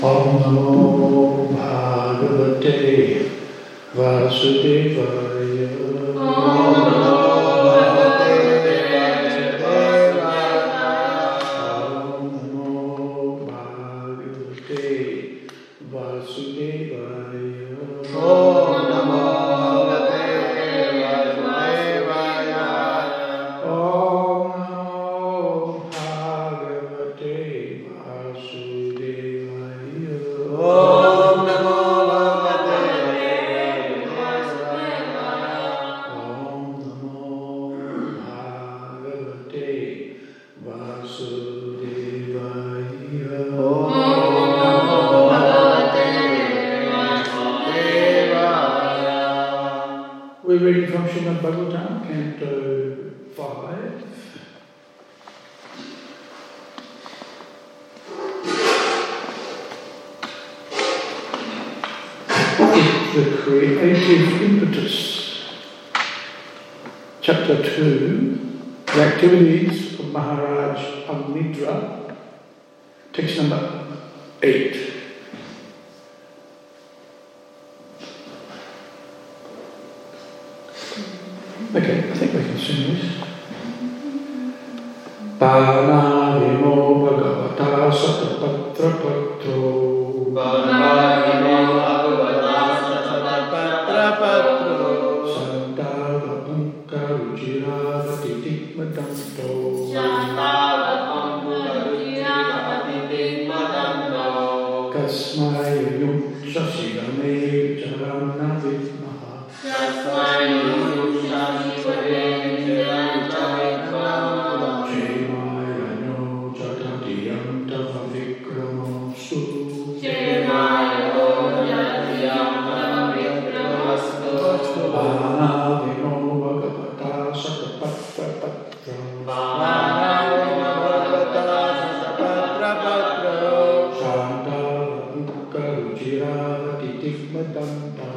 Om Namo Bhagavate Vasudevaya. Om Namo Bhagavate Vasudevaya. Om Namo Bhagavate Vasudevaya. Om Namo Bhagavate Vasudevaya. Om Namo Bhagavate Vasudevaya. Om Namo Bhagavate Vasudevaya. Om Namo Bhagavate Vasudevaya. Om Namo Bhagavate Vasudevaya. We're reading from Srimad Bhagavatam, Canto 5. The creative impetus. Chapter 2, the activities of Maharaj Agnidra, text number 8. Okay, I think we can sing this. Panavimo Bhagavata Satapatra Patro. Panavimo Bhagavata Satapatra Patro. Santavapunka Rujiravati Tikmadanto. Santavapunka Rujiravati Tikmadanto. Kasmai Yum Shashigame Charana Vidmaha. Kasmai Yum Shashigame Charana Vidmaha. Chemayano Jatadiyam Tava Vikramosu. Chemayano Jatadiyam Tava Vikramosu. Panavimo Bhagavata Satapatra Patra. Panavimo Bhagavata Satapatra Patra. Santavapunka Rujiravati Tikmadanto.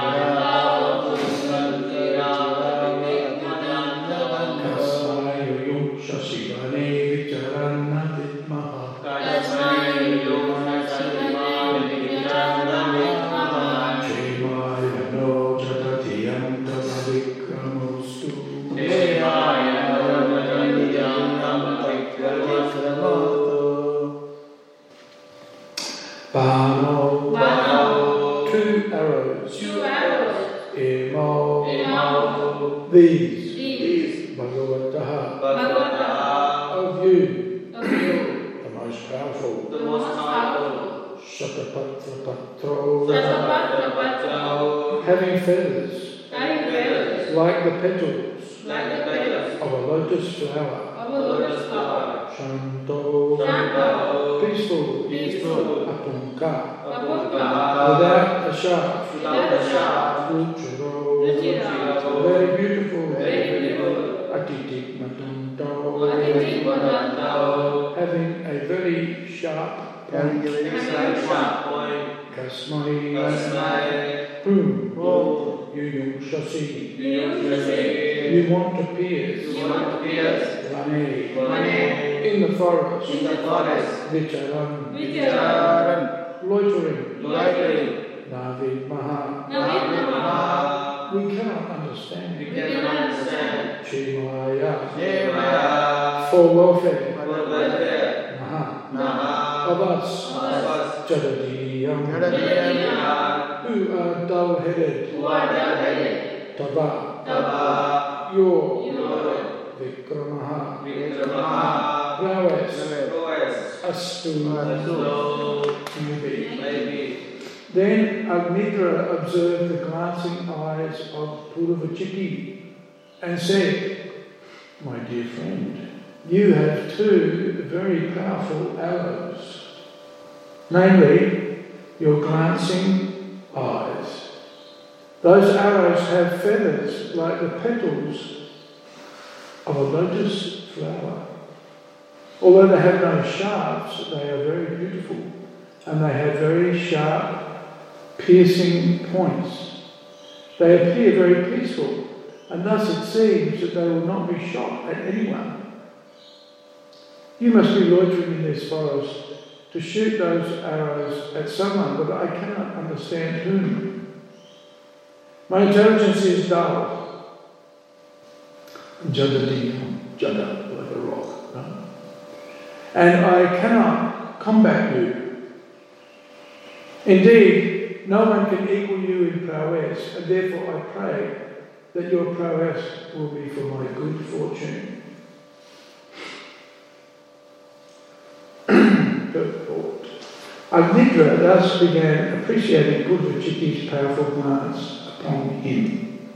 These, Bhagavataha, of you, the most powerful, Satapatra Patro, having feathers, like the petals of a lotus flower, Shanto, peaceful, Apunka, without a shaft, Ruchiro, very beautiful, Atitik Madanto, having a very sharp point, Kasmai, whom, Yuyum Shasi, you want to pierce, Lane, in the forest, Vicharan, loitering, Navid Maha. We cannot understand. Shemaya. For welfare. Maha. Of us. Jadadiyam. Who are dull-headed. Tava. Your. Vikramaha. Prowess. Astu. Maybe. Then Agnidra observed the glancing eyes of Puravachiti and said, my dear friend, you have two very powerful arrows, namely your glancing eyes. Those arrows have feathers like the petals of a lotus flower. Although they have no shafts, they are very beautiful and they have very sharp piercing points. They appear very peaceful, and thus it seems that they will not be shot at anyone. You must be loitering in this forest to shoot those arrows at someone, but I cannot understand whom. My intelligence is dull. Jada, like a rock. Right? And I cannot combat you. Indeed, no one can equal you in prowess, and therefore I pray that your prowess will be for my good fortune. Purport. Agnidra thus began appreciating Purvachitti's powerful glance upon him.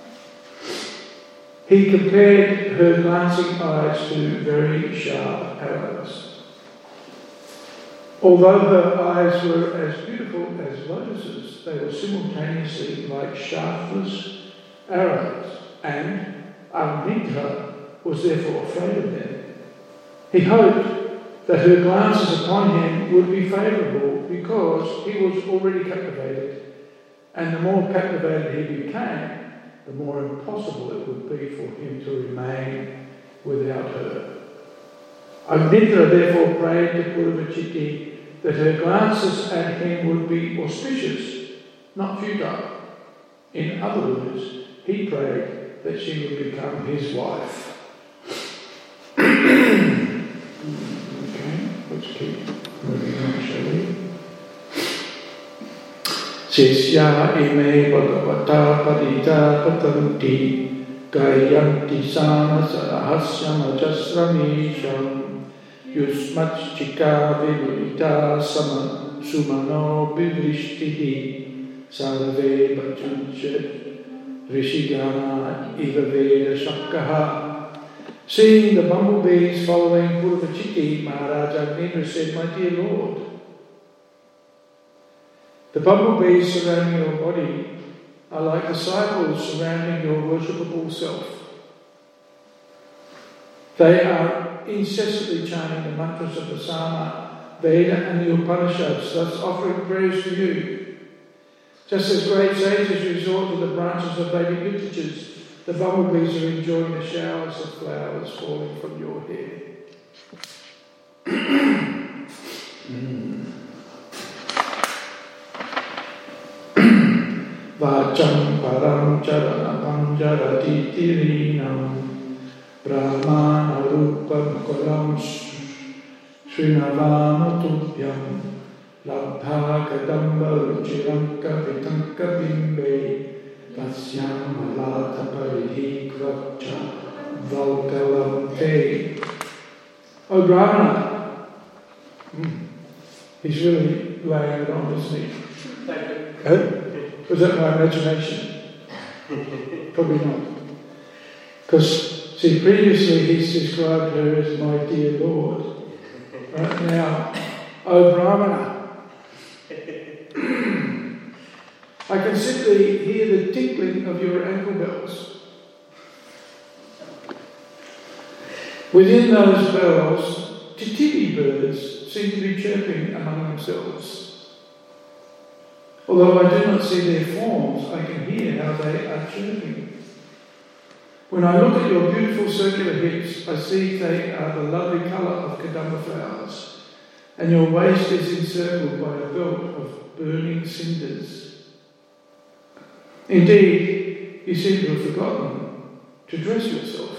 He compared her glancing eyes to very sharp arrows. Although her eyes were as beautiful as lotuses, they were simultaneously like shaftless arrows, and Agnidra was therefore afraid of them. He hoped that her glances upon him would be favourable because he was already captivated, and the more captivated he became, the more impossible it would be for him to remain without her. Agnidra therefore prayed to Purvachitti that her glances at him would be auspicious, not futile. In other words, he prayed that she would become his wife. Let's keep moving on, shall we? Sisya ime bhagavata parita patanti gayanti sana sarahasyam ajasramisham yusmachchika vivulita sumano bivrishtihi sarve bhajunchet rishigana iva veda shakkaha. Seeing the bumblebees following Purvachitti, Maharaja Agnidra said, "My dear Lord, the bumblebees surrounding your body are like disciples surrounding your worshipable self. They are incessantly chanting the mantras of the Sama, Veda and the Upanishads, thus offering prayers to you. Just as great sages resort to the branches of Vedic literatures, the bumblebees are enjoying the showers of flowers falling from your hair." Vacham param charana panjarati tirinam brahmana rupam kolam srinavama tubhyam labdha kadamba ruchiranka vitanka bimbe Tasyam malata parihi kvacha valkalamte. Oh Brahmana, he's really laying it on, isn't he? Was that my imagination? Probably not. Because, see, previously he's described her as my dear Lord. Right now, oh Brahmana, I can simply hear the tinkling of your ankle bells. Within those bells, tititi birds seem to be chirping among themselves. Although I do not see their forms, I can hear how they are chirping. When I look at your beautiful circular hips, I see they are the lovely colour of kadamba flowers, and your waist is encircled by a belt of burning cinders. Indeed, you seem to have forgotten to dress yourself.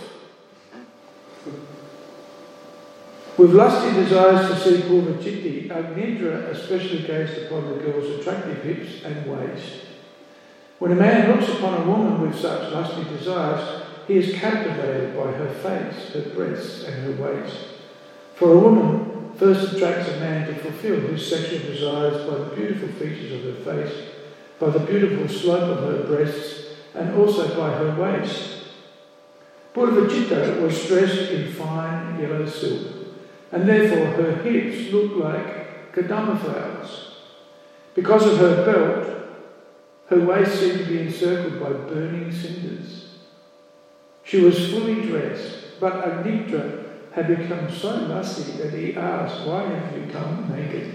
With lusty desires to see Purvachitti, Agnidra especially gazed upon the girl's attractive hips and waist. When a man looks upon a woman with such lusty desires, he is captivated by her face, her breasts and her waist. For a woman first attracts a man to fulfill his sexual desires by the beautiful features of her face, by the beautiful slope of her breasts, and also by her waist. Purvachitta was dressed in fine yellow silk, and therefore her hips looked like kadamba flowers. Because of her belt, her waist seemed to be encircled by burning cinders. She was fully dressed, but Agnidra had become so lusty that he asked, "Why have you come naked?"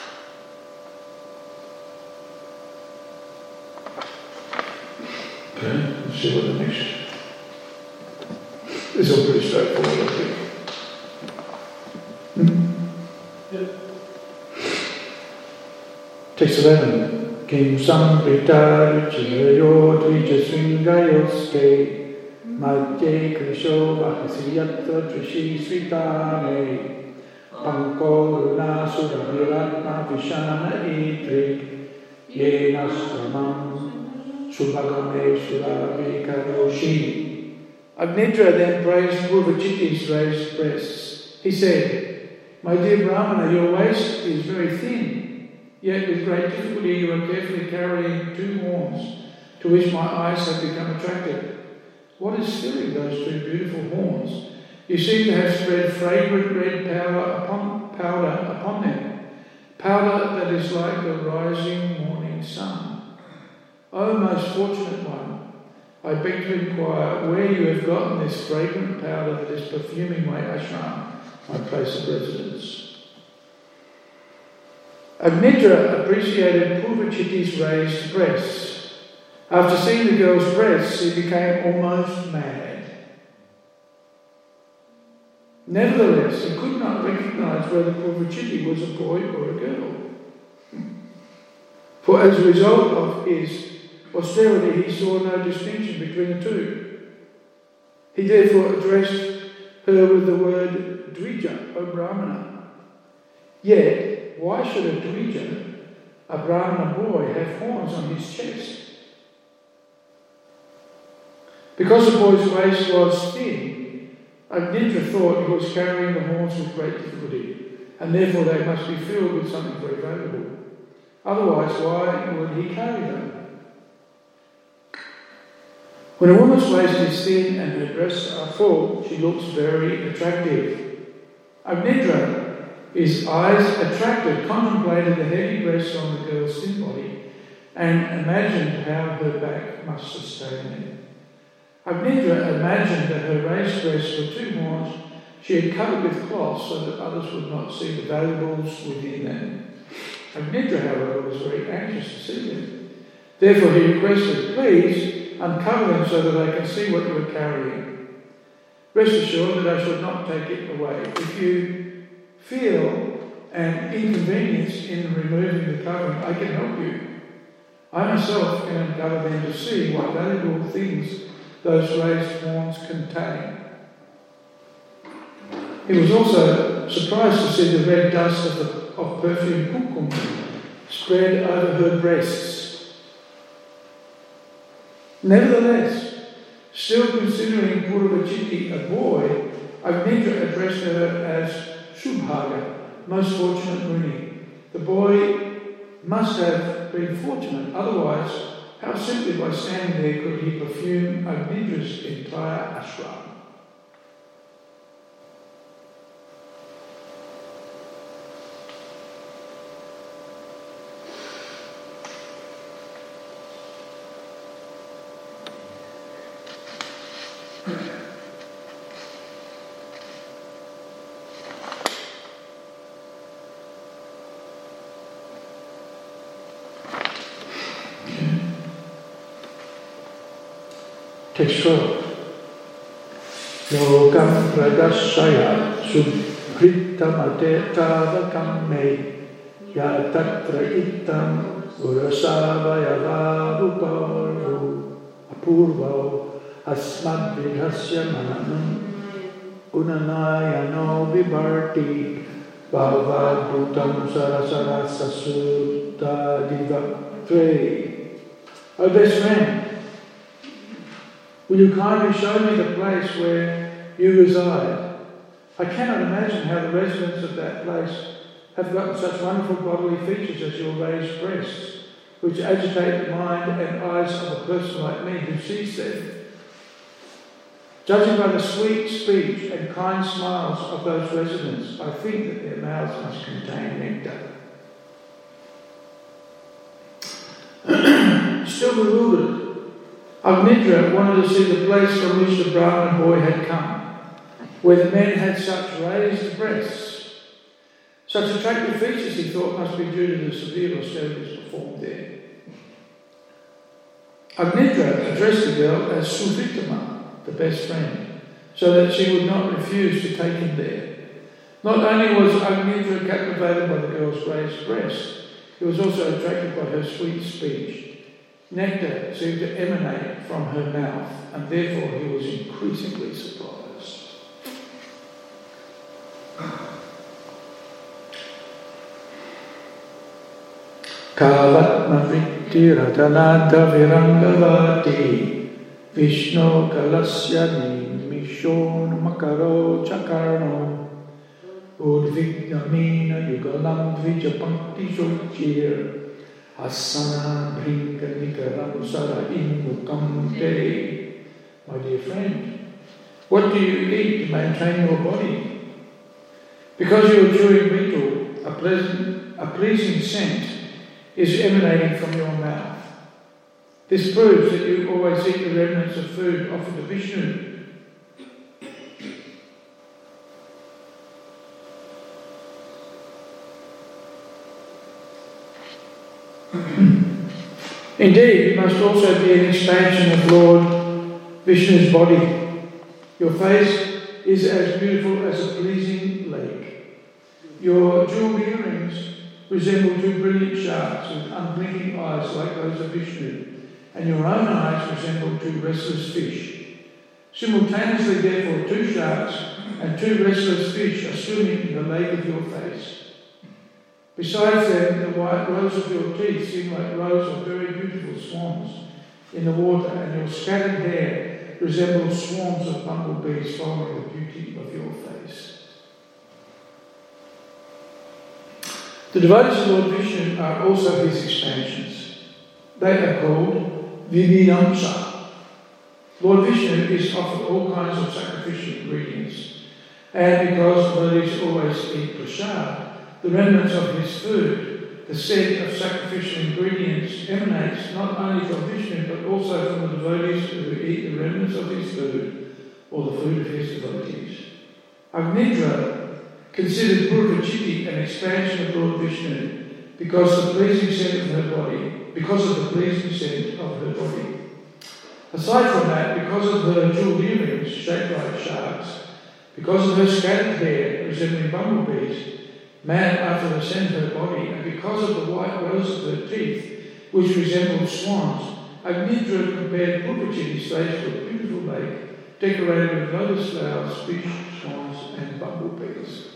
Okay. see what the next. This is all pretty straightforward, I think. Text 11. Kim samrita ruchirayo dvijasringayoske madhye krisho vahasiyatra trishi sritame panko luna suraviratma vishana idrik yenastramam subhagame suravikaroshi. Agnidra then praised Purvachitti's raised breasts. He said, "My dear Brahmana, your waist is very thin, yet with great difficulty you are carefully carrying 2 horns, to which my eyes have become attracted. What is filling those 2 beautiful horns? You seem to have spread fragrant red powder upon them, powder that is like the rising morning sun. O most fortunate one, I beg to inquire where you have gotten this fragrant powder that is perfuming my ashram, my place of residence." Agnidra appreciated Purvachitti's raised breasts. After seeing the girl's breasts, he became almost mad. Nevertheless, he could not recognize whether Purvachitti was a boy or a girl. For as a result of his austerity, he saw no distinction between the 2. He therefore addressed her with the word Dvija, O Brahmana. Yet, why should a Dvija, a Brahmana boy, have horns on his chest? Because the boy's waist was thin, Agnidra thought he was carrying the horns with great difficulty, and therefore they must be filled with something very valuable. Otherwise, why would he carry them? When a woman's waist is thin and her breasts are full, she looks very attractive. Agnidra, his eyes attracted, contemplated the heavy breasts on the girl's thin body and imagined how her back must sustain it. Agnidra imagined that her raised breasts were 2 horns she had covered with cloth so that others would not see the valuables within them. Agnidra, however, was very anxious to see them. Therefore he requested, "Please, uncover them so that I can see what you are carrying. Rest assured that I shall not take it away. If you feel an inconvenience in removing the covering, I can help you. I myself can uncover them to see what valuable things those raised horns contain." He was also surprised to see the red dust of perfume kumkum spread over her breasts. Nevertheless, still considering Purvachitti a boy, Agnidra addressed her as Shubhaga, most fortunate Muni. The boy must have been fortunate, otherwise, how simply by standing there could he perfume Agnidra's entire ashram? Text 12. Lokam pradashaya subhritamate tavakam me yatatra ittam urasavayavaruparu apurvo asmadvidhasya mananam unanayano vibarti bhavadhutam sarasara sasuta divatre. O best friend, will you kindly show me the place where you reside? I cannot imagine how the residents of that place have gotten such wonderful bodily features as your raised breasts, which agitate the mind and eyes of a person like me who sees them. Judging by the sweet speech and kind smiles of those residents, I think that their mouths must contain nectar. Still bewildered, Agnidra wanted to see the place from which the Brahmin boy had come, where the men had such raised breasts. Such attractive features, he thought, must be due to the severe austerities performed there. Agnidra addressed the girl as Suvitama, the best friend, so that she would not refuse to take him there. Not only was Agnidra captivated by the girl's raised breast, he was also attracted by her sweet speech. Nectar seemed to emanate from her mouth, and therefore he was increasingly surprised. Kavatma vritti ratananta virangavati Vishnu kalasya nimishon makaro chakarno Udvignamina yugalam dvijapankti shochir Asana bringa nikaram sara inmukam te. My dear friend, what do you eat to maintain your body? Because you are chewing betel, a pleasing scent is emanating from your mouth. This proves that you always eat the remnants of food offered to Vishnu. Indeed, you must also be an expansion of Lord Vishnu's body. Your face is as beautiful as a pleasing lake. Your jewelled earrings resemble two brilliant sharks with unblinking eyes like those of Vishnu, and your own eyes resemble two restless fish. Simultaneously, therefore, two sharks and two restless fish are swimming in the lake of your face. Besides them, the white rows of your teeth seem like rows of very beautiful swans in the water, and your scattered hair resembles swarms of bumblebees following the beauty of your face. The devotees of Lord Vishnu are also his expansions. They are called Vivinamsa. Lord Vishnu is offered all kinds of sacrificial ingredients, and because devotees always eat prasad, the remnants of his food, the scent of sacrificial ingredients emanates not only from Vishnu but also from the devotees who eat the remnants of his food or the food of his devotees. Agnidra considered Purvachiti an expansion of Lord Vishnu because of the pleasing scent of her body. Aside from that, because of her jewelled earrings shaped like sharks, because of her scattered hair resembling bumblebees, man after the scent of her body, and because of the white rows of her teeth, which resembled swans, Agnidra compared Purvachiti's face to a beautiful lake decorated with lotus flowers, fish, swans, and bumblebees.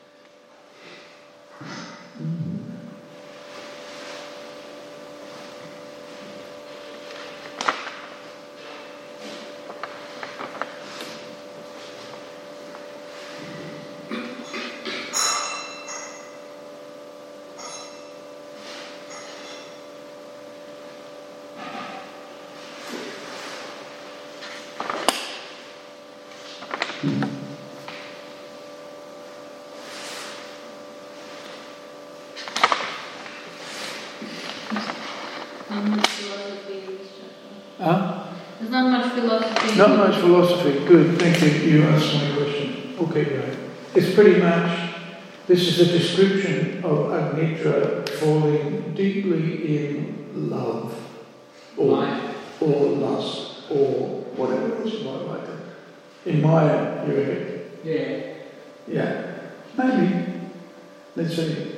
There's not much philosophy. Not much philosophy. Good, thank you. You asked my question. Okay, right. It's pretty much, this is a description of Agnidra falling deeply in love, or lust, or whatever else you might like it. In Maya, you reckon? Yeah. Yeah. Maybe. Let's see.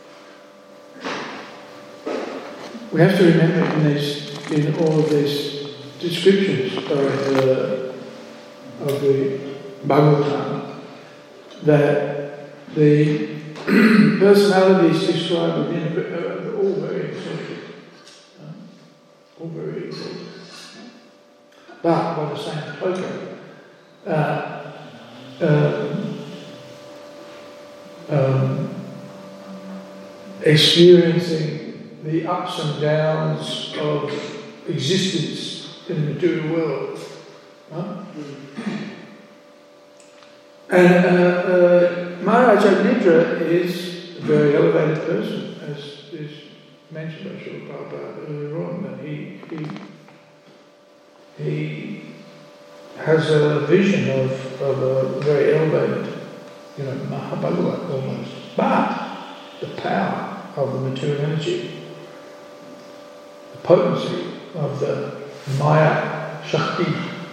We have to remember in all of these descriptions of the Bhagavatam that the personalities described within are all very eccentric, all very eccentric. But by the same token, experiencing the ups and downs of existence in the material world. And Maharaj Agnidra is a very elevated person, as is mentioned by Srila Prabhupada earlier on, that he has a vision of a very elevated, Mahabhagavat almost. But the power of the material energy, the potency of the Maya Shakti.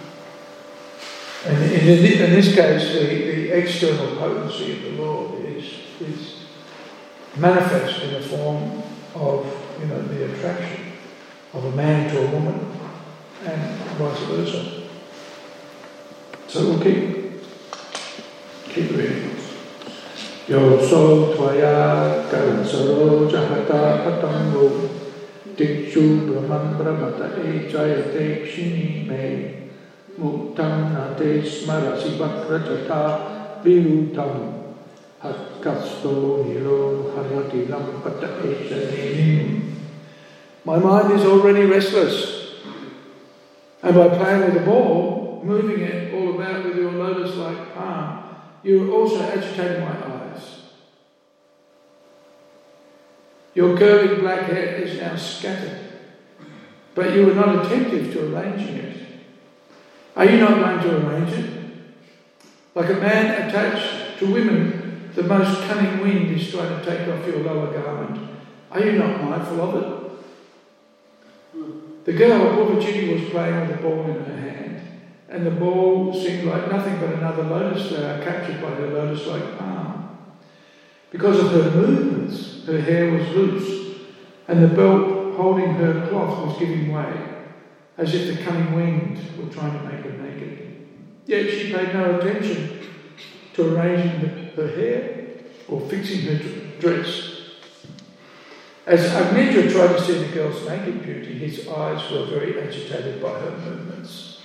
And in this case, the external potency of the Lord is manifest in the form of, the attraction of a man to a woman, and vice versa. So we'll keep reading. Yo so tvaya kansaro jahata patango dikshu brahman brahmata ejayate kshini me muktam nate smarasi bakrajata virutam hatkasto nilo hayati lampata ejanim. My mind is already restless, and by playing with the ball, moving it all about with your lotus-like palm, you also agitated my eyes. Your curling black hair is now scattered, but you were not attentive to arranging it. Are you not going to arrange it? Like a man attached to women, the most cunning wind is trying to take off your lower garment. Are you not mindful of it? The girl, Purvachiti, was playing with a ball in her hand, and the ball seemed like nothing but another lotus flower captured by her lotus-like palm. Because of her movements, her hair was loose, and the belt holding her cloth was giving way, as if the cunning wind were trying to make her naked. Yet she paid no attention to arranging her hair or fixing her dress. As Agnitra tried to see the girl's naked beauty, his eyes were very agitated by her movements.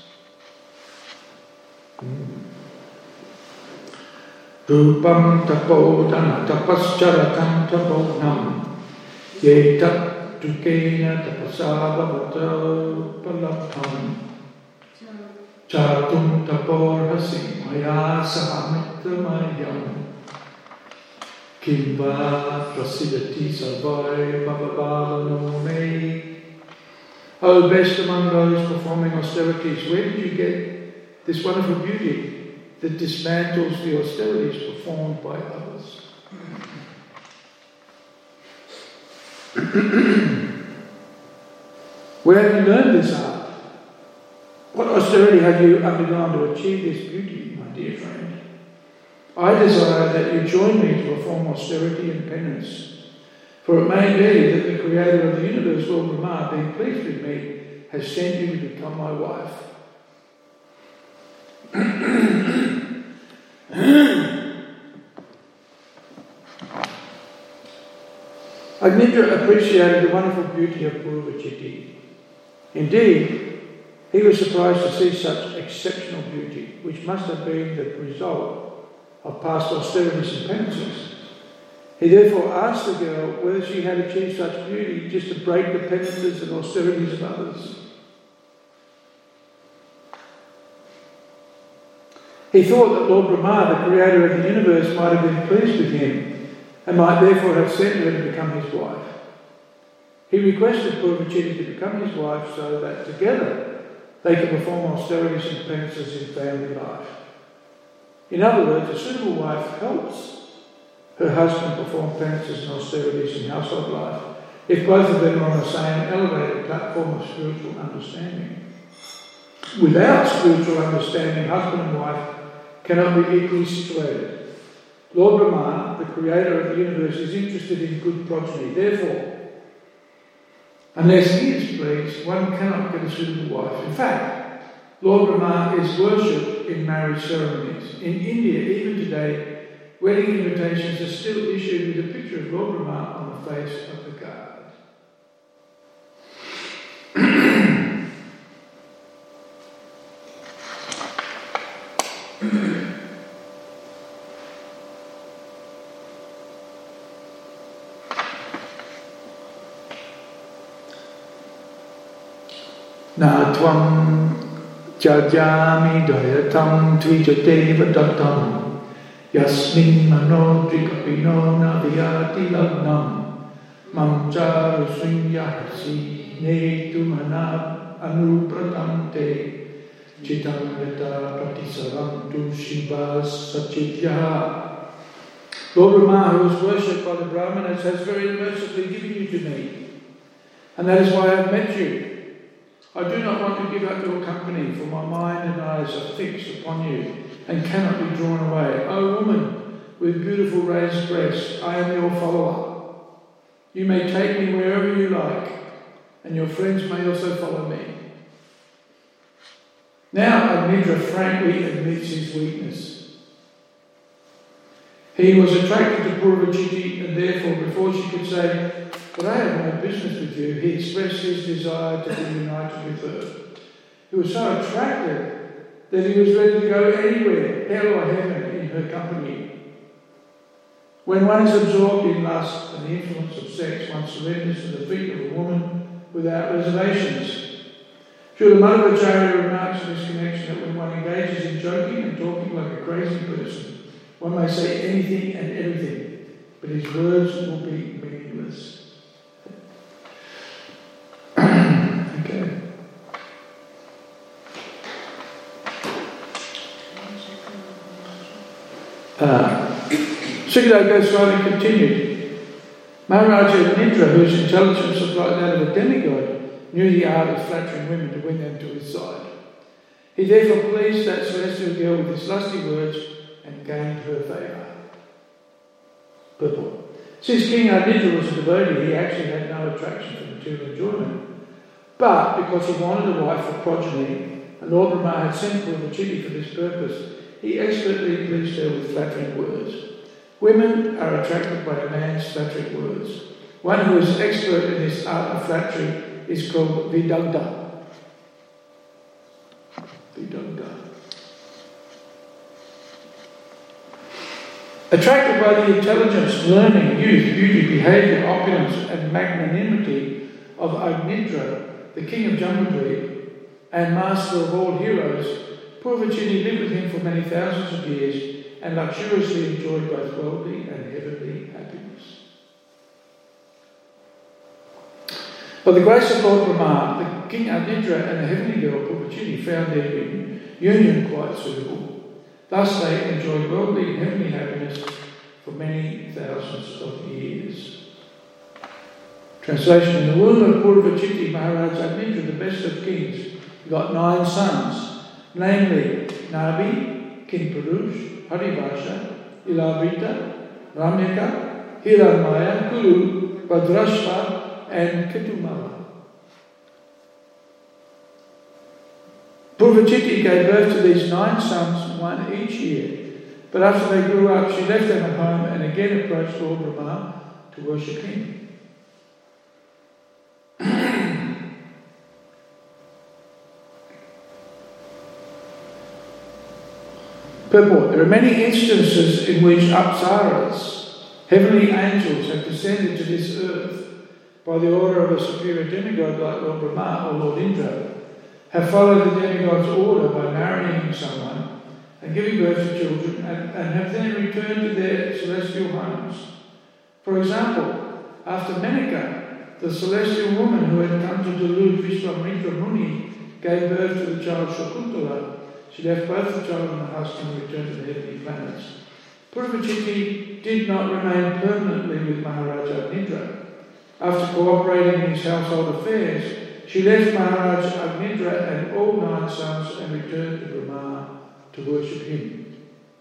Rupam tapo dana tapascharatam taponam yetat tukena tapasavavato palapam chatum taporhasi maya sahamithamayam Kimva prasidati sarvai bhavabalano me. O best among those performing austerities, where did you get this wonderful beauty that dismantles the austerities performed by others? Where have you learned this art? What austerity have you undergone to achieve this beauty, my dear friend? I desire that you join me to perform austerity and penance, for it may be that the Creator of the universe, Lord Brahma, being pleased with me, has sent you to become my wife. Agnitra appreciated the wonderful beauty of Purvachiti. Indeed, he was surprised to see such exceptional beauty, which must have been the result of past austerities and penances. He therefore asked the girl whether she had achieved such beauty just to break the penances and austerities of others. He thought that Lord Brahma, the creator of the universe, might have been pleased with him and might therefore have sent her to become his wife. He requested Purvachiti to become his wife so that together they could perform austerities and penances in family life. In other words, a suitable wife helps her husband perform penances and austerities in household life if both of them are on the same elevated platform of spiritual understanding. Without spiritual understanding, husband and wife cannot be equally situated. Lord Brahma, the creator of the universe, is interested in good progeny. Therefore, unless he is pleased, one cannot get a suitable wife. In fact, Lord Brahma is worshipped in marriage ceremonies. In India, even today, wedding invitations are still issued with a picture of Lord Brahma on the face of the card. Na tvam jajami dayatam tvijateva dattam yasmin manodrikapino naviyati lagnam mamcha sunyahasi netumana anupratante chitam yata patisarantu shivas sachitya. Lord Brahma, who was worshipped by the Brahmanas, has very mercifully given you to me, and that is why I have met you. I do not want to give up your company, for my mind and eyes are fixed upon you and cannot be drawn away. O woman with beautiful raised breasts, I am your follower. You may take me wherever you like, and your friends may also follow me. Now Agnicca frankly admits his weakness. He was attracted to Purvachiti, and therefore, before she could say, "But I have no business with you," he expressed his desire to be united with her. He was so attracted that he was ready to go anywhere, hell or heaven, in her company. When one is absorbed in lust and the influence of sex, one surrenders to the feet of a woman without reservations. Srila Madhvacharya remarks in this connection that when one engages in joking and talking like a crazy person, one may say anything and everything, but his words will be meaningless. Okay. Sukadeva Goswami continued. Maharaja Agnicca, whose intelligence was like that of a demigod, knew the art of flattering women to win them to his side. He therefore pleased that celestial girl with his lusty words and gained her favour. Purport. Since King Agnicca was a devotee, he actually had no attraction for material enjoyment. But because he wanted a wife for progeny, and Lord Brahma had sent Purvachiti for this purpose, he expertly pleased her with flattering words. Women are attracted by a man's flattering words. One who is expert in this art of flattery is called Vidagdha. Vidagdha. Attracted by the intelligence, learning, youth, beauty, behaviour, opulence and magnanimity of Agnicca, the king of Jambudvip and master of all heroes, Purvachiti lived with him for many thousands of years and luxuriously enjoyed both worldly and heavenly happiness. By the grace of Lord Brahma, the King Agnicca and the heavenly girl Purvachiti found their union quite suitable. Thus they enjoyed worldly and heavenly happiness for many thousands of years. Translation: in the womb of Purvachiti, Maharaj Agnicca, the best of kings, got 9 sons, namely Nabi, King Purush, Haribharsha, Ilavita, Ramyaka, Hiranmaya, Kuru, Bhadrashva, and Ketumala. Purvachiti gave birth to these 9 sons, one each year. But after they grew up, she left them at home and again approached Lord Brahma to worship him. Purport. There are many instances in which Apsaras, heavenly angels, have descended to this earth by the order of a superior demigod like Lord Brahma or Lord Indra, have followed the demigod's order by marrying someone and giving birth to children and have then returned to their celestial homes. For example, after Menaka, the celestial woman who had come to delude Vishwamitra Muni, gave birth to the child Shakuntala, she left both the child and the husband and returned to the heavenly planets. Purvachiti did not remain permanently with Maharaja Agnicca. After cooperating in his household affairs, she left Maharaj Agnicca and all 9 sons and returned to Brahma to worship him.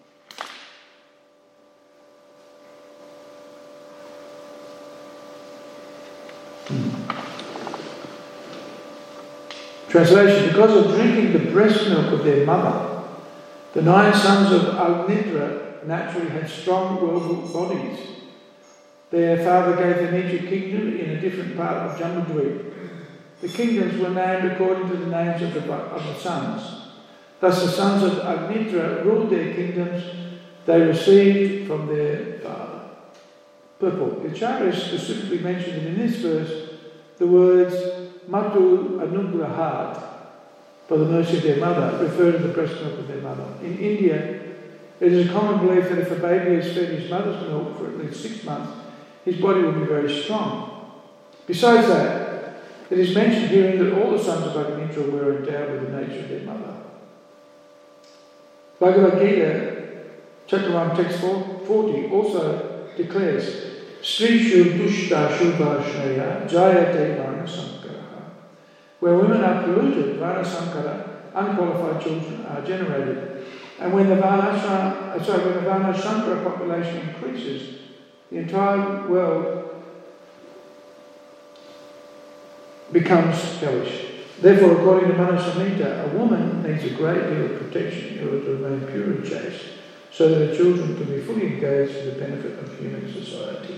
Translation: because of drinking the breast milk of their mother, the 9 sons of Agnicca naturally had strong, well-built bodies. Their father gave them each a kingdom in a different part of Jambudvip. The kingdoms were named according to the names of the sons. Thus the sons of Agnicca ruled their kingdoms they received from their father. Purport. The Acharya specifically mentioned in this verse the words Matu Anugrahat, by the mercy of their mother, refer to the breast milk of their mother. In India, it is a common belief that if a baby has fed his mother's milk for at least 6 months, his body will be very strong. Besides that, it is mentioned herein that all the sons of Agnicca were endowed with the nature of their mother. Bhagavad Gita, chapter 1, text 40, also declares, Srishu Dushta Shubha Shnaya Jayate Varna Sankaraha. Where women are polluted, Varna Sankara, unqualified children are generated. And when the Varna Sankara population increases, the entire world becomes hellish. Therefore, according to Manu Samhita, a woman needs a great deal of protection in order to remain pure and chaste, so that her children can be fully engaged for the benefit of human society.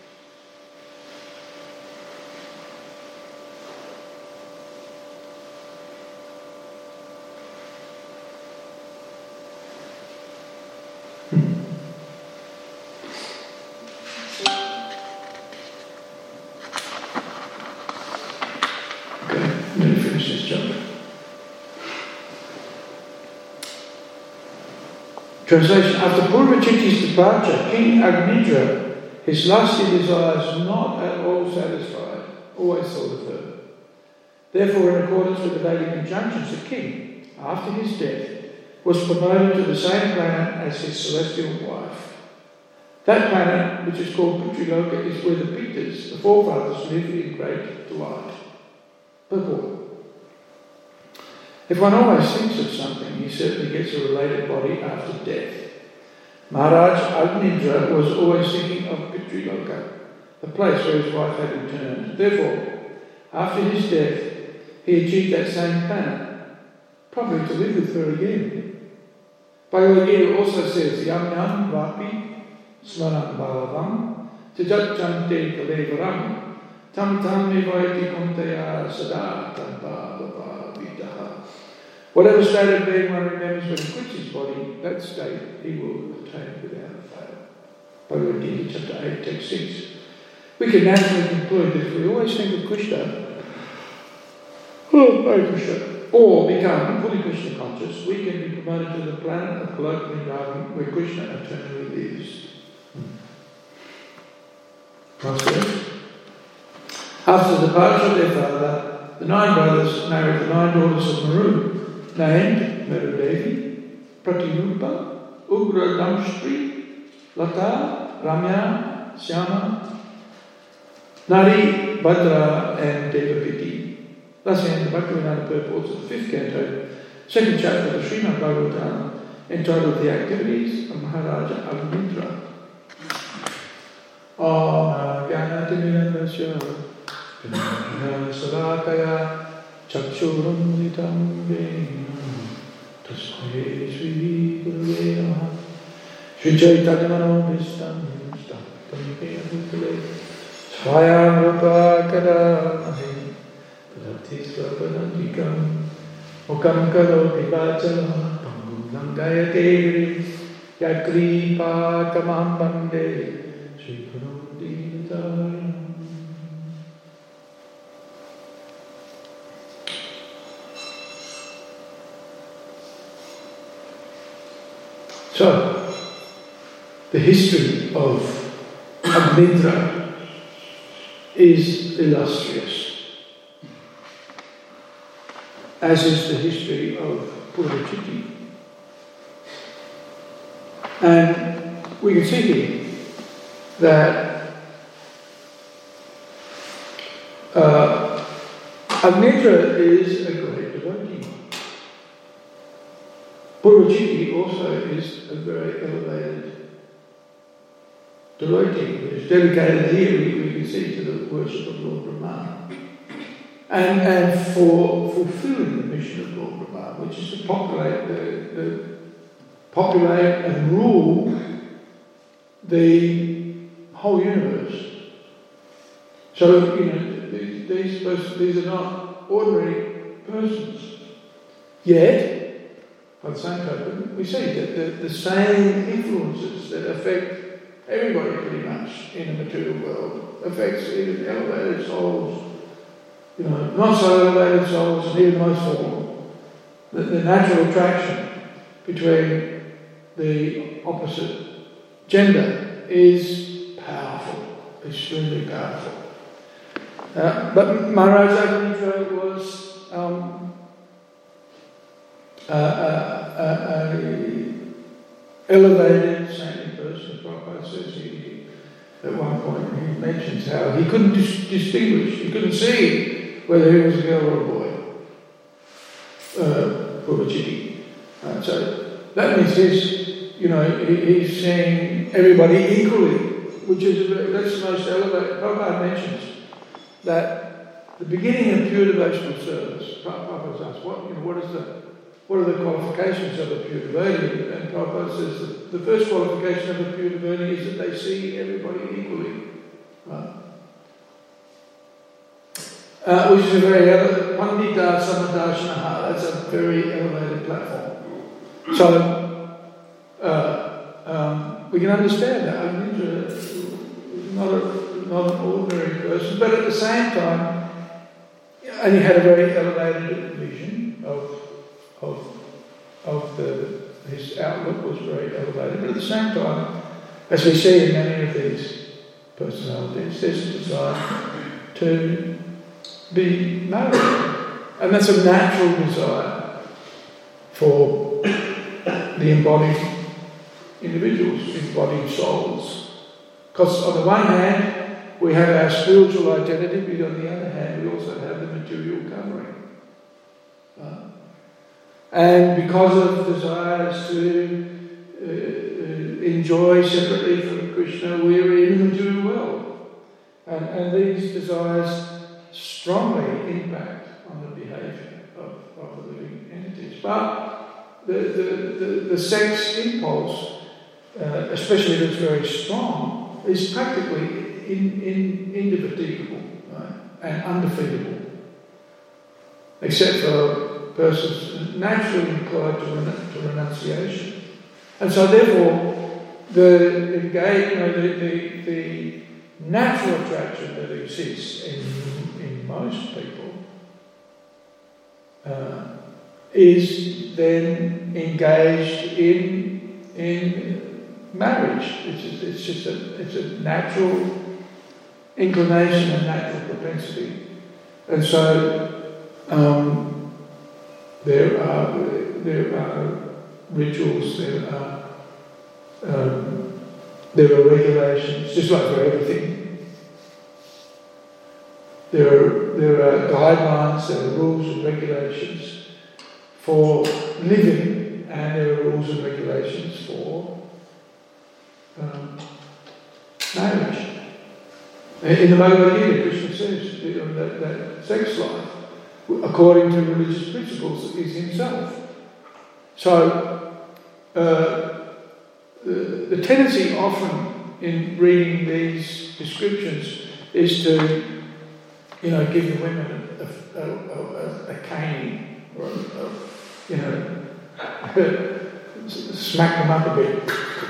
Translation: after Purvachitti's departure, King Agnidra, his lusty desires not at all satisfied, always thought of her. Therefore, in accordance with the Vedic injunctions, the king, after his death, was promoted to the same planet as his celestial wife. That planet, which is called Pitriloka, is where the Pitas, the forefathers, live in great delight. Purport. If one always thinks of something, he certainly gets a related body after death. Maharaj Agnidra was always thinking of Pitriloka, the place where his wife had returned. Therefore, after his death, he achieved that same planet, probably to live with her again. Bhagavad Gita also says, Yam Yam Vapi Smaram Bhalavam Tijat-jante Kalevaram Tam Tam Nivaiti Kuntaya Sada Tam Bhava Vidaha. Whatever state of being one remembers when he quits his body, that state he will attain without fail. Bhagavad Gita chapter 8, text 6. We can naturally conclude that if we always think of Krishna, or become fully Krishna conscious, we can be promoted to the planet of Goloka Vrindavan where Krishna eternally lives. After the departure of their father, the 9 brothers married the 9 daughters of Maru, named Merudevi, Pratirupa, Ugra Damshri, Lata, Ramya, Syama, Nari, Bhadra, and Devaviti. Thus ends the Bhaktivinoda purports of the 5th canto, 2nd chapter of the Srimad Bhagavatam, entitled The Activities of Maharaja Agnidra. Om Gyanatimirandasya Pinaya Salakaya Chakshurum Nitam Vena Tasmai Sri Gurave Namaha Sri Chaitanya Manobhistam Staptam Kaya Bhutale Swayam Rupa Kadamahi Tisvapanandikam Mukam Karoti Vachala Pangam Gayateri Yakripa Tamam Bande Sri Purudinataram. So, the history of Agnidra is illustrious, as is the history of Purvachitti. And we can see here that Agnidra is a great devotee. Purvachitti also is a very elevated devotee who is dedicated here, we can see, to the worship of Lord Brahma. And for fulfilling the mission of Lord Brahma, which is to populate and rule the whole universe. So, these are not ordinary persons. Yet, by the same token, we see that the same influences that affect everybody pretty much in the material world affects even elevated souls, not so elevated souls, and even the most fallen. The natural attraction between the opposite gender is powerful, extremely powerful. But Maharaj Agnidra was elevated, saintly person, as Prabhupada says. He, at one point, he mentions how he couldn't distinguish, he couldn't see whether he was a girl or a boy. Purvachiti. So that means he's seeing everybody equally, which that's the most elevated. Prabhupada mentions that the beginning of pure devotional service. Prabhupada asks, what are the qualifications of a pure devotee? And Prabhupada says that the first qualification of a pure devotee is that they see everybody equally. Right? Which is a very elevated, Pandita Samadashanaha, that's a very elevated platform. So, we can understand that. Anindra is not an ordinary person, but at the same time, and he had a very elevated vision his outlook was very elevated, but at the same time, as we see in many of these personalities, there's a desire to be married. And that's a natural desire for the embodied individuals, embodied souls. Because on the one hand, we have our spiritual identity, but on the other hand, we also have the material covering. And because of desires to enjoy separately from Krishna, we're in the material world. And these desires strongly impact on the behaviour of the living entities. But the sex impulse, especially if it's very strong, is practically indefatigable, right? And undefeatable, except for persons naturally inclined to renunciation. And so therefore, the natural attraction that exists in most people is then engaged in marriage. It's a natural inclination and natural propensity. And so there are rituals, there are regulations, just like for everything. There are guidelines, there are rules and regulations for living, and there are rules and regulations for marriage. In the Bhagavad Gita, Krishna says that sex life, according to religious principles, is himself. So, the tendency often in reading these descriptions is to, give the women a caning, or smack them up a bit.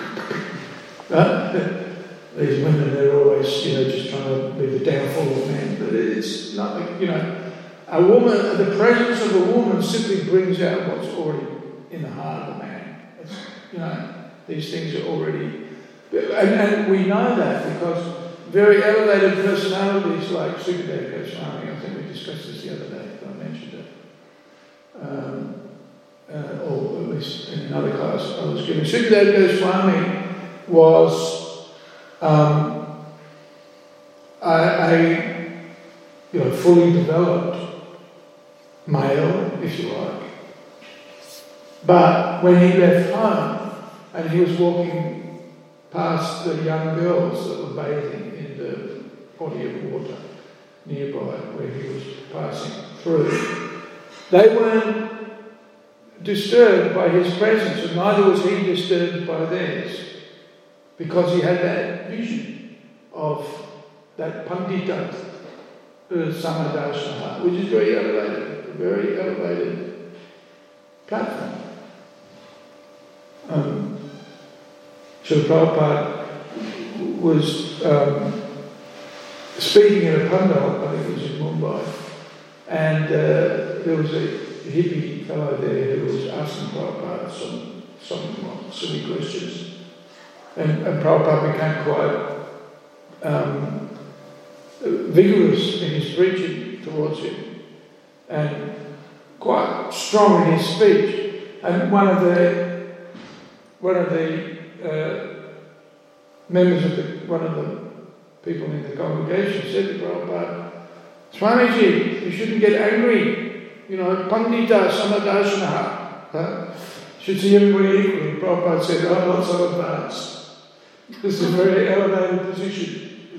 These women, they're always, just trying to be the downfall of men. But it's not, a woman, the presence of a woman simply brings out what's already in the heart of a man. These things are already... And we know that because very elevated personalities like Sukadeva Goswami, I think we discussed this the other day, I mentioned it, or at least in another class I was giving. Sukadeva Goswami was a fully developed male, if you like. But when he left home and he was walking past the young girls that were bathing in the body of water nearby where he was passing through, they weren't disturbed by his presence, and neither was he disturbed by theirs, because he had that vision of that Pandita Samadashana, which is very elevated platform. Srila Prabhupada was speaking at a pandal, I think it was in Mumbai, and there was a hippie fellow there who was asking Prabhupada some silly questions. And Prabhupada became quite vigorous in his preaching towards him, and quite strong in his speech. And one of the members of one of the people in the congregation said to Prabhupada, "Swamiji, you shouldn't get angry Pandita Samadashana. Should see everybody equally. Prabhupada said, I'm not so advanced. This is a very elevated position.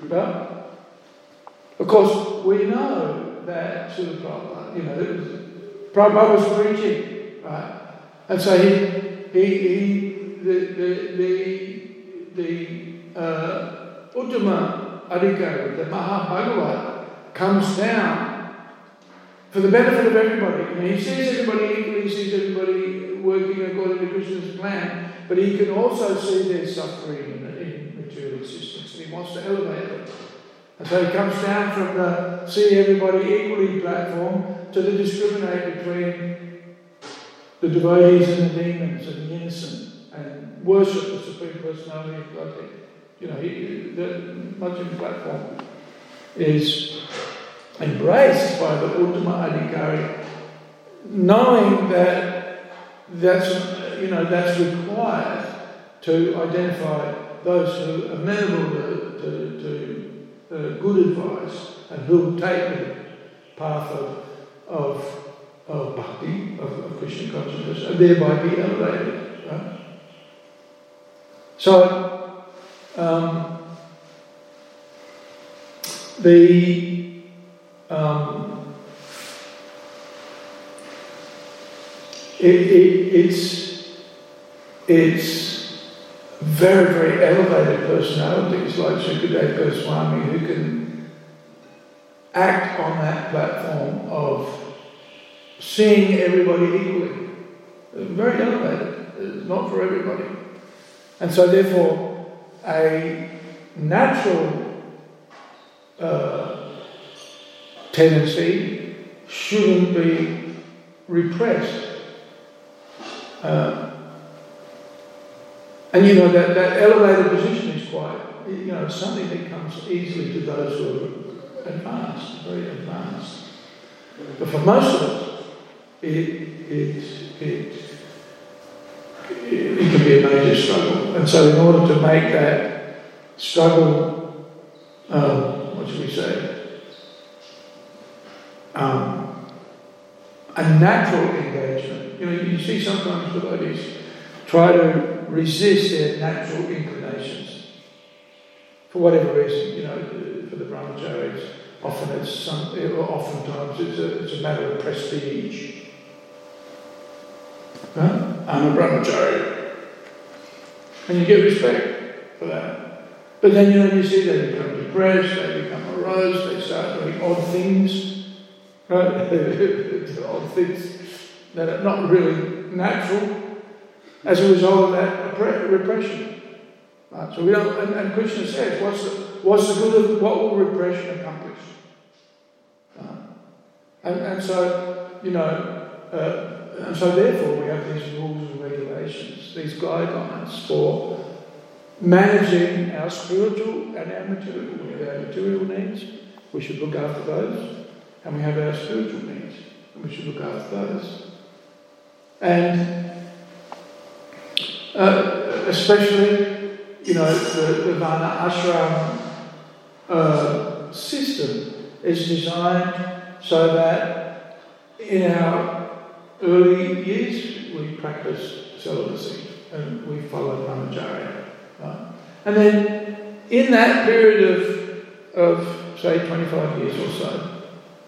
Of course, we know that Srila Prabhupada, Prabhupada was preaching, right? And so the Uttama Adhikari, the Mahabhagavat, comes down for the benefit of everybody. He sees everybody equally, he sees everybody working according to Krishna's plan, but he can also see their suffering in material existence, and he wants to elevate them. And so he comes down from the see everybody equally platform to the discriminate between the devotees and the demons and the innocent, and worship the Supreme Personality of Godhead. The Madhyama platform is embraced by the Uttama Adhikari, knowing that that's required to identify those who are amenable to good advice and who will take the path of bhakti, of Krishna consciousness, and thereby be elevated. Right? So, it's very, very elevated personalities like Sukadeva Goswami who can act on that platform of seeing everybody equally. Very elevated. It's not for everybody. And so therefore a natural tendency shouldn't be repressed. And that elevated position is quite, something that comes easily to those who are advanced, very advanced. But for most of us, it can be a major struggle. And so in order to make that struggle, what should we say, a natural engagement. You see sometimes devotees try to resist their natural inclinations for whatever reason. For the brahmacharis, oftentimes it's a matter of prestige. Right? I'm a brahmachari, and you get respect for that. But then you see they become depressed, they become morose, they start doing odd things, right? Odd things that are not really natural as a result of that repression. Right? So we don't. And Krishna says, "What's the good of what will repression accomplish?" And so and so therefore we have these rules and regulations, these guidelines for managing our spiritual and our material. We have our material needs, we should look after those, and we have our spiritual needs, and we should look after those. And especially, the Varna Ashram system is designed so that in our early years we practice celibacy and we follow brahmacharya. Right? And then in that period of say 25 years or so,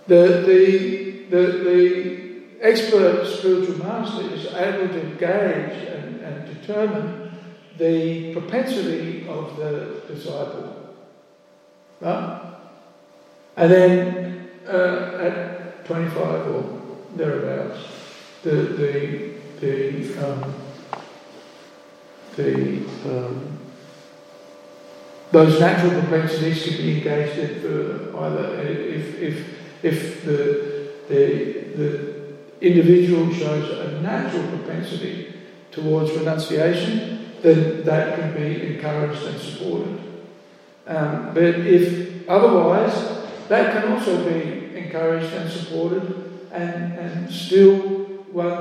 the expert spiritual master is able to gauge and determine the propensity of the disciple. Right? And then at 25 or thereabouts, those natural propensities can be engaged in further. Either if the individual shows a natural propensity towards renunciation, then that can be encouraged and supported. But if otherwise, that can also be encouraged and supported, and still one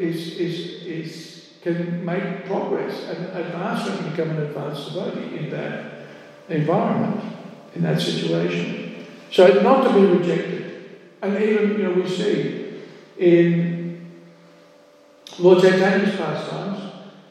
can make progress and advance and become an advanced devotee in that environment, in that situation. So not to be rejected. And even, we see in Lord Chaitanya's pastimes,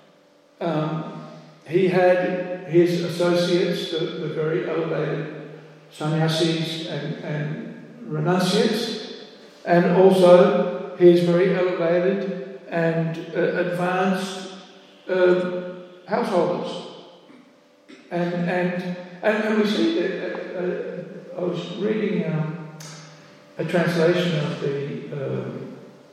he had his associates, the very elevated sannyasis and renunciates, and also his very elevated and advanced householders. And we see that I was reading a translation of the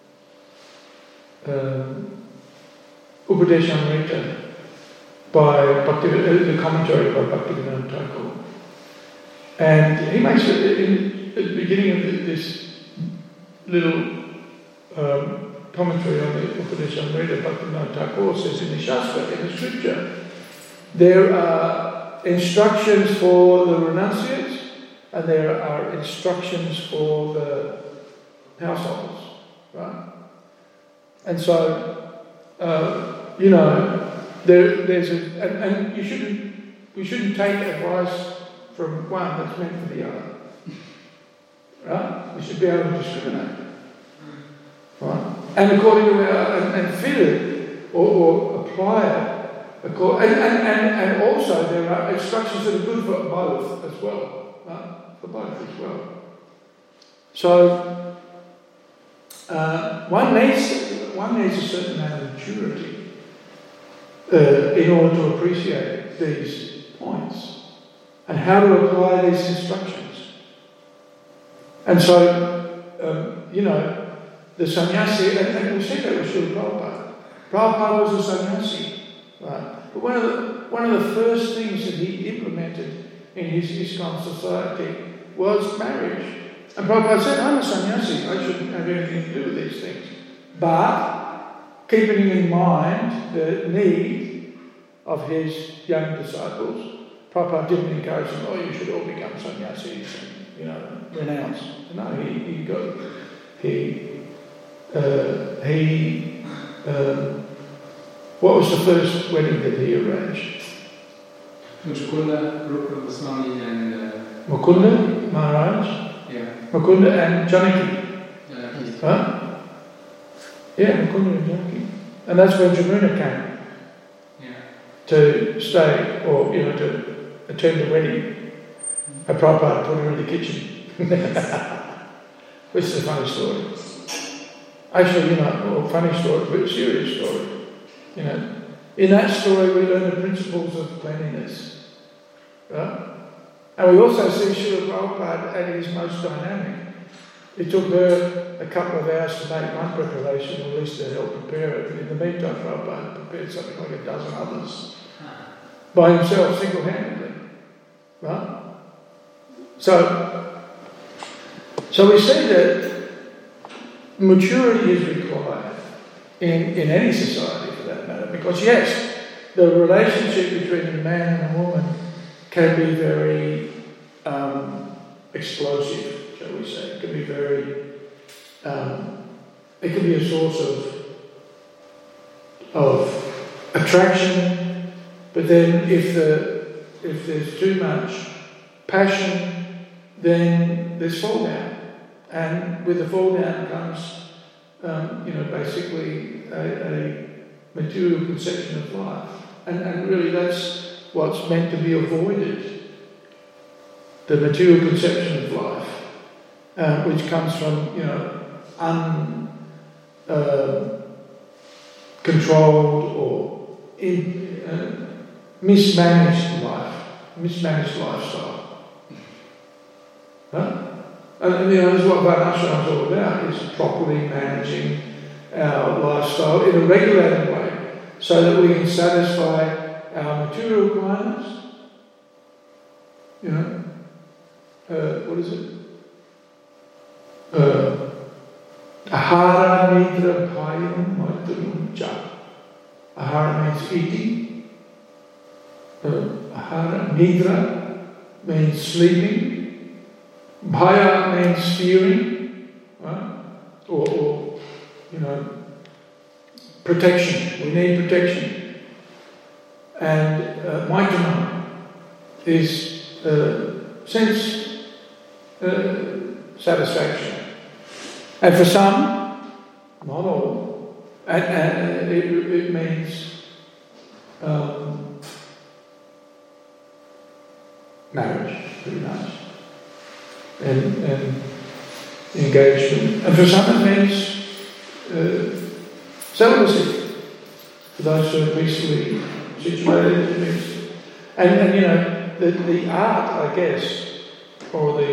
Upadeshamrita by the commentary by Bhaktivinoda Thakur. And he makes it at the beginning of this little commentary on the Upadeshamrita. Bhaktivinoda Thakur says in the Shastra, in the scripture, there are instructions for the renunciates and there are instructions for the householders, right? And so, there's and we shouldn't take advice from one that's meant for the other, right? We should be able to discriminate, right? And according to and fit it or apply it. And also there are instructions that are good for both as well, right? For both as well. So one needs a certain amount of maturity in order to appreciate these points and how to apply these instructions. And so, the sannyasi, and we see that with Srila Prabhupada. Prabhupada was a sannyasi. Right. But one of the first things that he implemented in his ISKCON society was marriage. And Prabhupada said, I'm a sannyasi, I shouldn't have anything to do with these things. But, keeping in mind the need of his young disciples, Prabhupada didn't encourage them, you should all become sannyasis and, renounce. No, what was the first wedding that he arranged? Mukunda, Rupa Goswami and... Mukunda Maharaj? Yeah. Mukunda and Janaki? Janaki. Huh? Yeah, Mukunda and Janaki. And that's when Jamuna came. Yeah. To stay, or, to attend the wedding. And Prabhupada put her in the kitchen. Which is a funny story. Actually, a funny story, but a serious story. In that story we learn the principles of cleanliness, right? And we also see Srila Prabhupada at his most dynamic. It took her a couple of hours to make one preparation, or at least to help prepare it. But in the meantime, Prabhupada prepared something like a dozen others by himself, single-handedly, right? So we see that maturity is required in any society. Because yes, the relationship between a man and a woman can be very explosive, shall we say. It can be very, it can be a source of attraction, but then if there's too much passion, then there's fall down. And with the fall down comes, basically a material conception of life. And really that's what's meant to be avoided. The material conception of life, which comes from, uncontrolled or mismanaged lifestyle. Huh? And this is what Varnashram is all about, is properly managing our lifestyle in a regulated way, so that we can satisfy our material requirements. What is it? Ahara nidra bhayam maitarum cha. Ahara means eating. Ahara nidra means sleeping. Bhaya means fearing, right? Or protection. We need protection. And maitanam is sense satisfaction. And for some, not all, and it means marriage, pretty much, and engagement, and for some it means celibacy. For those who are peacefully situated, it means, and you know, the art, I guess, or what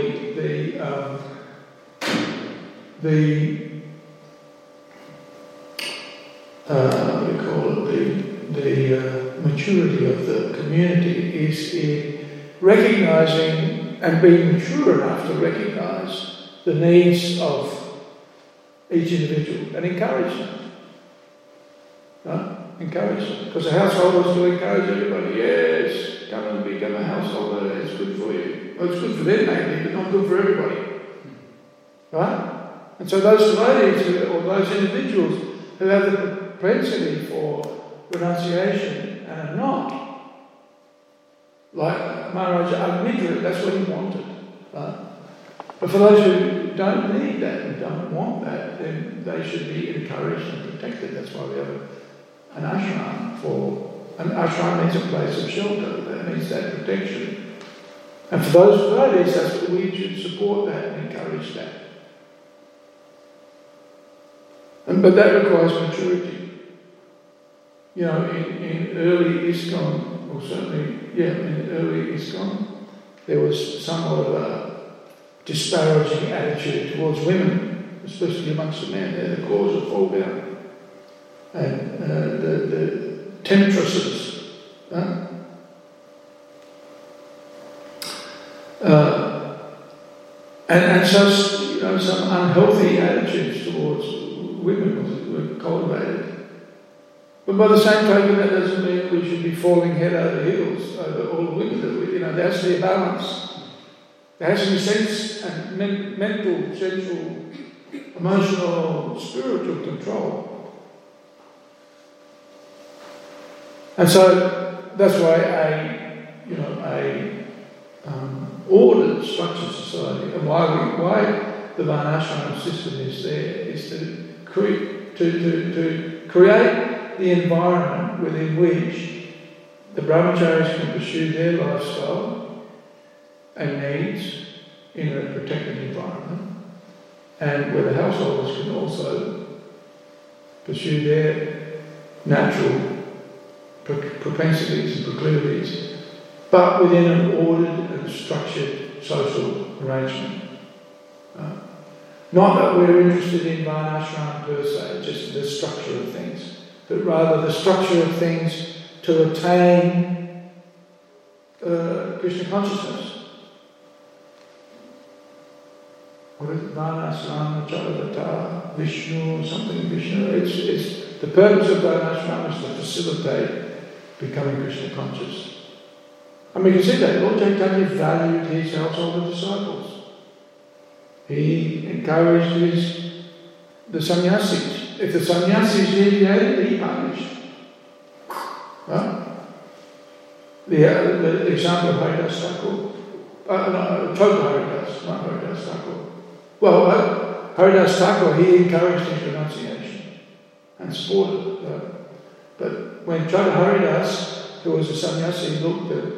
do you call it, the maturity of the community is in recognising and being mature enough to recognise the needs of each individual and encourage them. Right? Encourage them. Because the household is to encourage everybody. Yes, come and become a householder. It's good for you. Well, it's good for them maybe, but not good for everybody. Right? And so those ladies or those individuals who have the propensity for renunciation and are not, like Maharaja Agni, that's what he wanted. Right? But for those who don't need that and don't want that, then they should be encouraged and protected. That's why we have an ashram. An ashram means a place of shelter. That means that protection. And for those ladies, that's what we should support that and encourage that. But that requires maturity. You know, in early ISKCON, or certainly, in early ISKCON, there was somewhat of a disparaging attitude towards women, especially amongst the men. They're the cause of fall down. And the temptresses, and so, you know, some unhealthy attitudes towards women were cultivated. But by the same token, that doesn't mean we should be falling head over heels over all women. You know, there has to be a balance. There has to be sense and mental, sensual, emotional, spiritual control. And so that's why a ordered, structured society, and why the Varnashram system is there, is to create the environment within which the brahmacharis can pursue their lifestyle and needs in a protected environment, and where the householders can also pursue their natural propensities and proclivities, but within an ordered and structured social arrangement. Not that we're interested in Varnashram per se, just the structure of things, but rather the structure of things to attain Krishna consciousness. What is it? Varnashram, Charavata, Vishnu, something Vishnu. It's the purpose of Varnashram is to facilitate becoming Krishna conscious. And we can see that Lord Chaitanya valued his household of disciples. He encouraged the sannyasis. If the sannyasis deviated, he punished. Right? The example of Haridas Thakur, Chota Haridas, not Haridas Thakur. Well, Haridas Thakur, he encouraged his renunciation and supported it. But when Chota Haridas, who was a sannyasi, looked at,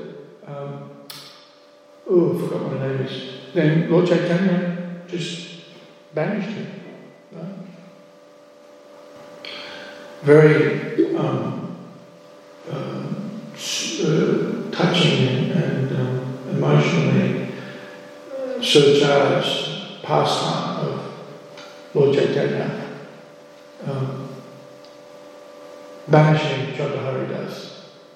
I forgot what her name is, then Lord Chaitanya just banished him. Right? Very touching and emotionally surcharged pastime of Lord Chaitanya. Banishing Chota Haridas.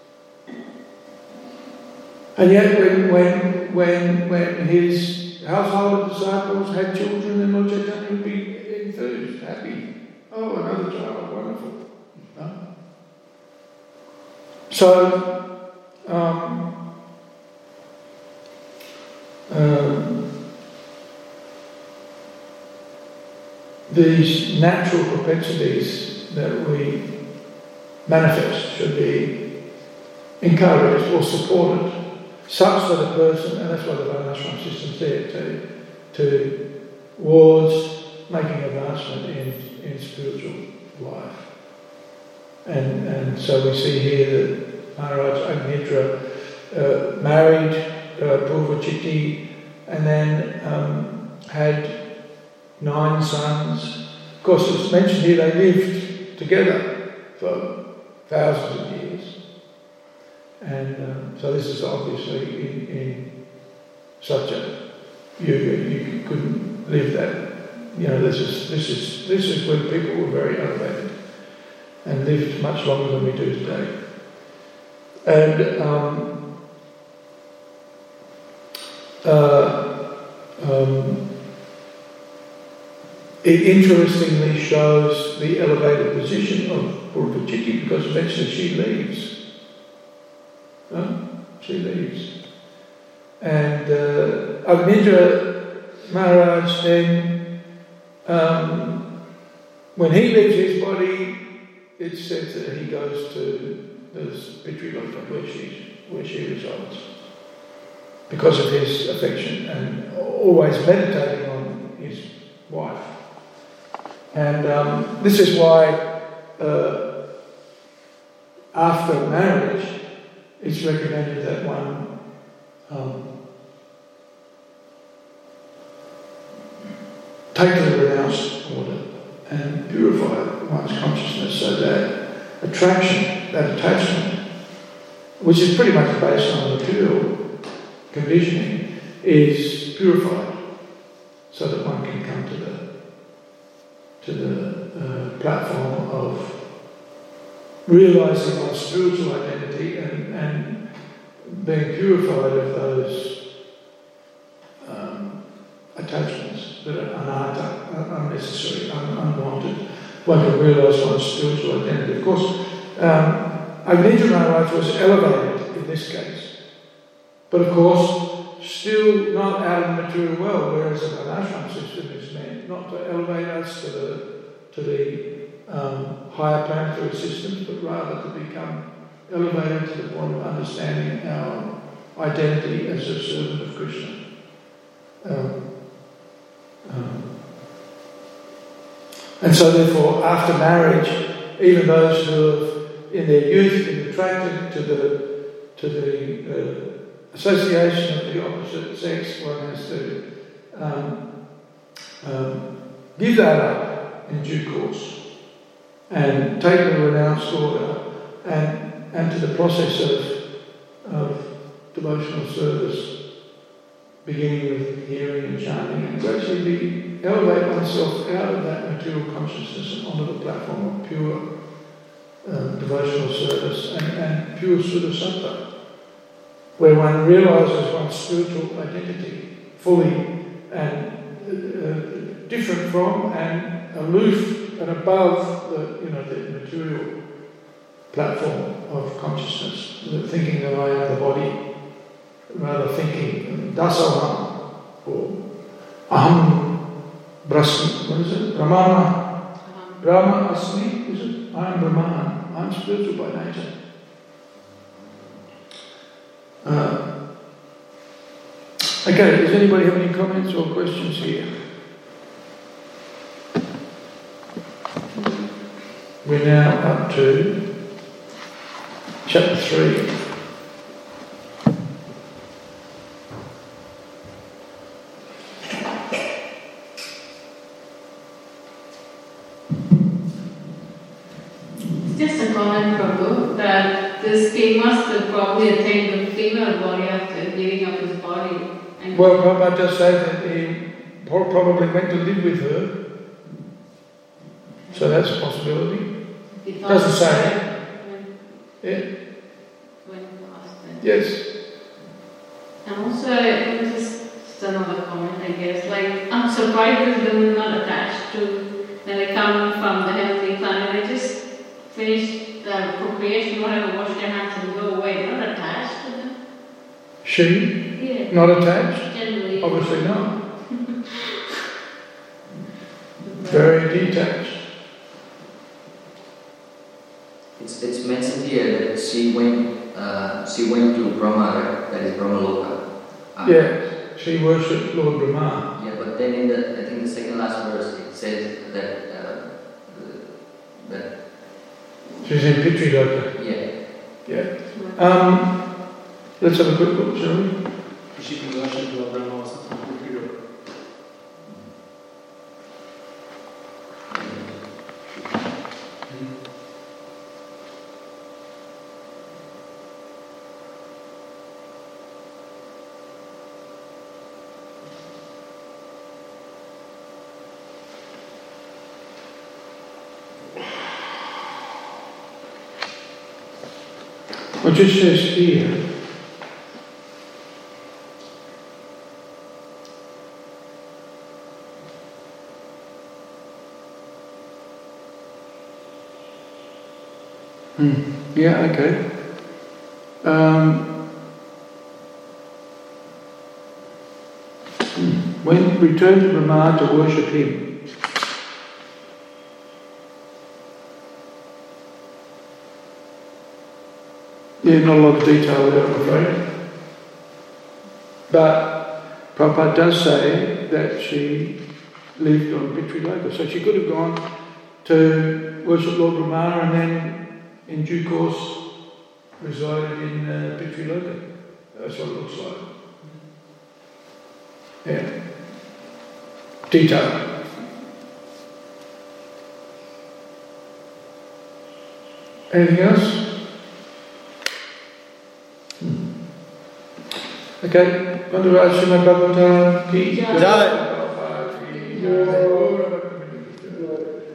And yet when his household of disciples had children, then Lord Chaitanya would be enthused, happy. Oh, another child, wonderful. So, these natural propensities that we manifest should be encouraged or supported, such that a person, and that's why the Varnashram system is there, towards making advancement in in spiritual life. And so we see here that Maharaj Agnidra married Purvachitti and then had 9 sons. Of course, it's mentioned here they lived together for thousands of years. And so this is obviously in such a yuga, you couldn't live that. This is when people were very elevated and lived much longer than we do today. And it interestingly shows the elevated position of Purvachitti because eventually she leaves. She leaves. And Agnidra Maharaj then, when he leaves his body, it says that he goes to this Pitraloka where she resides because of his affection and always meditating on his wife. And this is why after marriage it's recommended that one take to the renounced order and purify one's consciousness so that attraction, that attachment, which is pretty much based on material conditioning, is purified so that one can come to the platform of realising one's spiritual identity and being purified of those attachments that are anatta, unnecessary, unwanted. One can realise one's spiritual identity. Of course, Agnidra Maharaj was elevated in this case, but of course, still not out of the material world, whereas the Varnashram system is meant not to elevate us to the higher planetary systems, but rather to become elevated to the point of understanding our identity as a servant of Krishna. And so therefore, after marriage, even those who have in their youth been attracted to the association of the opposite sex, one has to give that up in due course and take the renounced order and to the process of devotional service, beginning with hearing and chanting, and gradually elevate oneself out of that material consciousness and onto the platform of pure devotional service and pure Sudasattva, where one realises one's spiritual identity fully and different from and aloof and above the material platform of consciousness, thinking that I am the body, rather thinking dasoham or aham brahma, what is it? Brahma asmi, is it? I am Brahman, I am spiritual by nature. Okay, does anybody have any comments or questions here? We're now up to chapter 3. Just a comment, Prabhu, that this king must have probably attained the female body after giving up his body. Well, Prabhupada just said that he probably went to live with her. So that's a possibility. Doesn't say. Yeah. When asked that. Yes. And also, just another comment, I guess. Like, I'm surprised that they're not attached to, when they come from the heavenly planet, they just finish the procreation, whatever, wash their hands and go away. They're not attached to them. She? Yeah. Not attached? Generally. Obviously not. Very detached. It's mentioned here that she went to Brahma, right? That is Brahmaloka. Yeah, she worshipped Lord Brahma. Yeah, but then in the second last verse it says that But She's in Pitriloka. yeah. Let's have a quick look, shall we? She can worship Lord Brahma or something. It just says here, yeah, okay. When returned to Brahma to worship him, yeah, not a lot of detail there, I'm afraid. But Prabhupada does say that she lived on Pitriloka, so she could have gone to worship Lord Brahma and then in due course resided in Pitriloka. That's what it looks like. Yeah. Detail. Anything else? Okay. Vandharaj Srimad Bhagavatam Ki Jai.